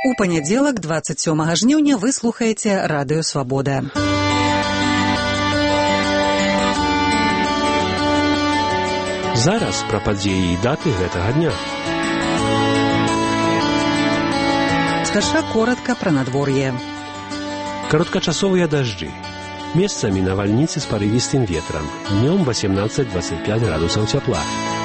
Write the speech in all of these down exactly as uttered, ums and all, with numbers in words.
У панядзелак, дваццаць сёмага жніўня, вы слухаеце радыё «Свабода». Зараз пра падзеі і даты гэтага дня. Спярша коротка пра надвор'е. Кароткачасовыя дажджы. Месцамі навальніцы з парывістым ветрам. Днём восемнадцаць двадцать пять градусаў цяпла.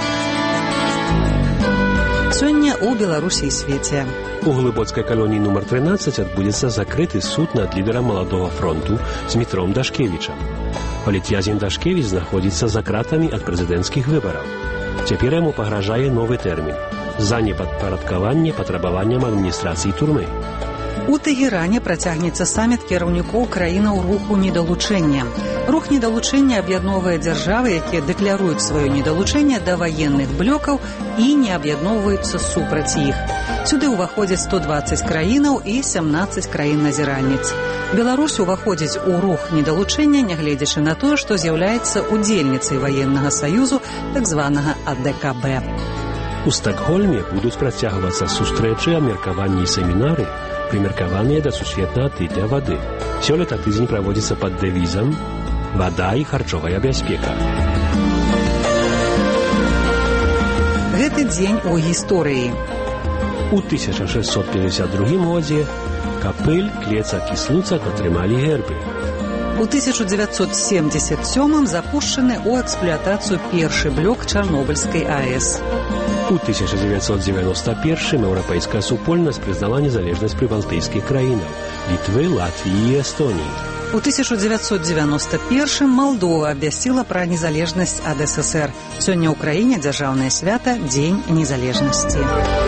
Сёння ў Беларусі і свеце. У глыбоцкай калоніі нумар трынаццаць адбудзецца закрыты суд над лідарам маладога фронту Змітром Дашкевічам. Палітвязень Дашкевіч знаходзіцца за кратамі ад прэзідэнцкіх выбараў. Цяпер яму пагражае новы тэрмін за непадпарадкаванне патрабаванням адміністрацыі турмы. У Тэгеране працягнецца саміт кіраўнікоў краінаў руху недалучэння. Рух недалучэння аб'ядноўвае дзяржавы, якія дэкляруюць сваё недалучэнне да ваенных блокаў і не аб'ядноўваюцца супраць іх. Сюды ўваходзяць сто дваццаць краінаў і сямнаццаць краін-назіральніц. Беларусь уваходзіць у рух недалучэння, нягледзячы на тое, што з'яўляецца удзельніцай ваеннага саюзу, так званага А Дэ Ка Бэ. У Стакгольме будуць працягвацца сустрэчы, абмеркаванні і семінары, прымеркаваныя да сусветнага тыдня вады. Сёлета тыдзень праводзіцца пад дэвізам «Вада і харчовая бяспека». Гэты дзень у гісторыі. У тысяча шэсцьсот пятьдесят другім годзе Капэль, Клецак і Слуцак атрымалі гербы. У тысяча дзевяцьсот семьдесят сёмым запушчаны ў эксплуатацыю першы блок Чарнобыльскай А Э С. У тысяча девятьсот девяносто первым еўрапейская супольнасць прызнала незалежнасць прыбалтыйскіх краінаў – Літвы, Латвіі і Эстоніі. У тысяча девятьсот девяносто первым Малдова абвясціла пра незалежнасць ад Эс Эс Эр. Сёння ў краіне дзяржаўнае свята – Дзень незалежнасці.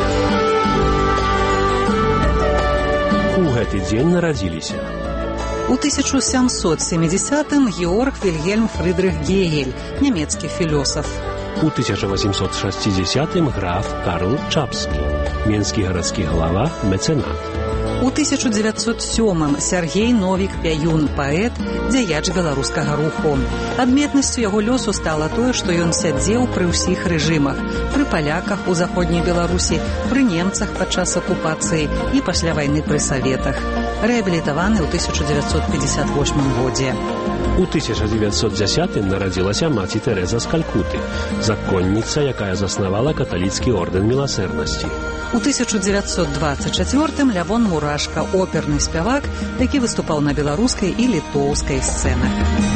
У гэты дзень нарадзіліся. У тысяча сямсот семидесятым Георг Вільгельм Фрыдрых Гегель, нямецкі філёсаф. У тысяча восемьсот шестидесятым граф Карл Чапскі, менскі гарадскі галава, мецэнат. У тысяча девятьсот сёмым Сяргей Новік Пяюн, паэт, дзяяч беларускага руху. Адметнасцю яго лёсу стала тое, што ён сядзеў пры ўсіх рэжымах, пры паляках у заходняй Беларусі, пры немцах падчас акупацыі і пасля вайны пры саветах. Рэабілітаваны ў тысяча девятьсот пятьдесят восьмым годзе. У тысяча девятьсот дзесятым нарадзілася маці Тэрэза з Калькуты, законніца, якая заснавала каталіцкі ордэн міласэрнасці. У тысяча девятьсот двадцать чацвёртым Лявон Мурашка, оперны спявак, які выступаў на беларускай і літоўскай сцэнах.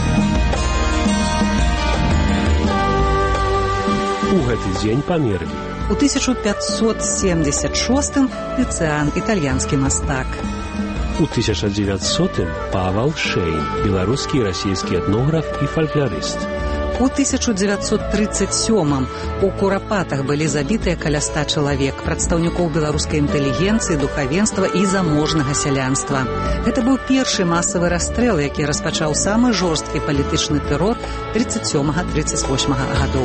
У гэты дзень памерлі. У тысяча пятьсот семьдесят шостым Тыцыан, італьянскі мастак. У тысяча девятьсотым Павал Шэйн, беларускі і расійскі этнограф і фальклорыст. У тысяча девятьсот тридцать сёмым у Курапатах былі забітыя каля ста чалавек, прадстаўнікоў беларускай інтэлігенцыі, духавенства і заможнага сялянства. Гэта быў першы масавы расстрэл, які распачаў самы жорсткі палітычны тэрор тридцать сёмага тридцать восьмага гадоў.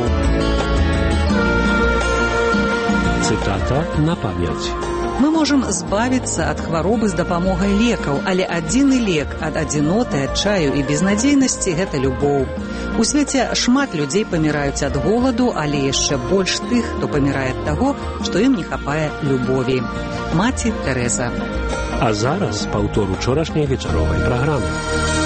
Цытата на памяць. Мы можам збавіцца ад хваробы з дапамогай лекаў, але адзіны лек ад адзіноты, адчаю і безнадзейнасці – гэта любоў. У свеце шмат людзей паміраюць ад голаду, але яшчэ больш тых, хто памірае ад таго, што ім не хапае любові. Маці Тэрэза. А зараз паўтор учорашняй вечаровай праграмы.